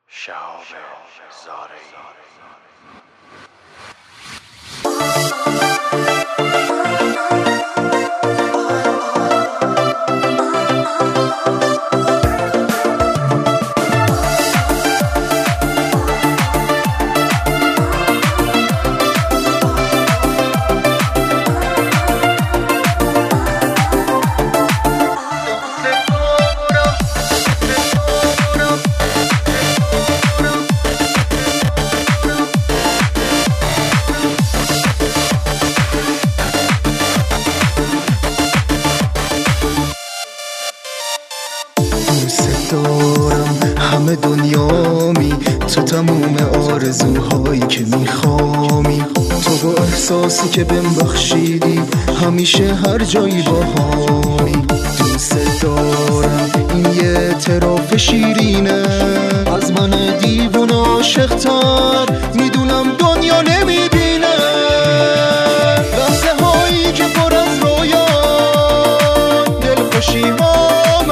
شهاب زارعی. دارم همه دنیامی، تو تموم آرزوهایی که میخوامی، تو با احساسی که بهم بخشیدی همیشه هر جایی باهامی. دوست دارم این یه اعتراف شیرینه از من دیوون عاشق‌تر، میدونم دنیا نمیبینه لحظه هایی که پر از رویا دلخوشی ها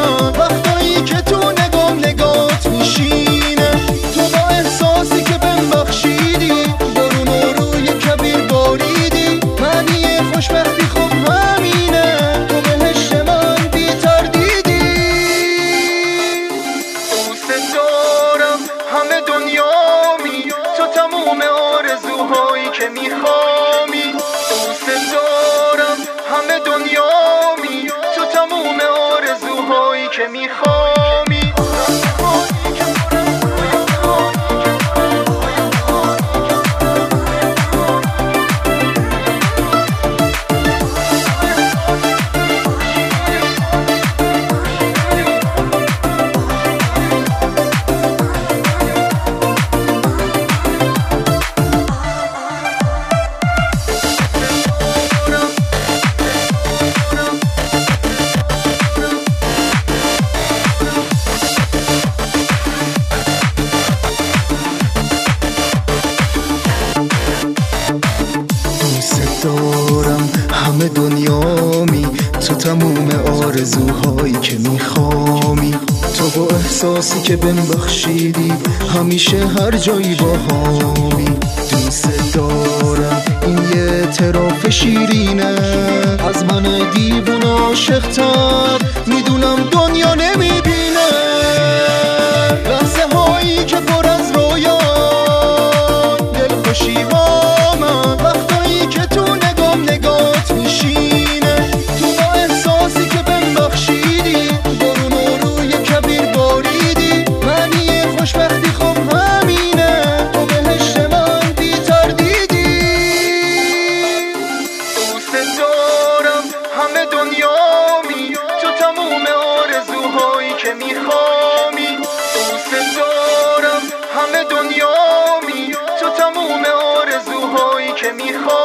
که میخوامی. دوست دارم همه دنیامی، تو تموم آرزوهایی که میخوامی. دارم همه دنیامی، تو تموم آرزوهایی که میخوامی، تو با احساسی که بهم بخشیدی همیشه هر جایی باهامی. دوست دارم این یه اعتراف شیرینه از من دیوون عاشق‌تر، میدونم دنیا نمیبینه لحظه هایی که پر از رویا دلخوشی ها که میخوامی. دوست دارم همه دنیامی، تو تموم آرزوهایی که میخوامی.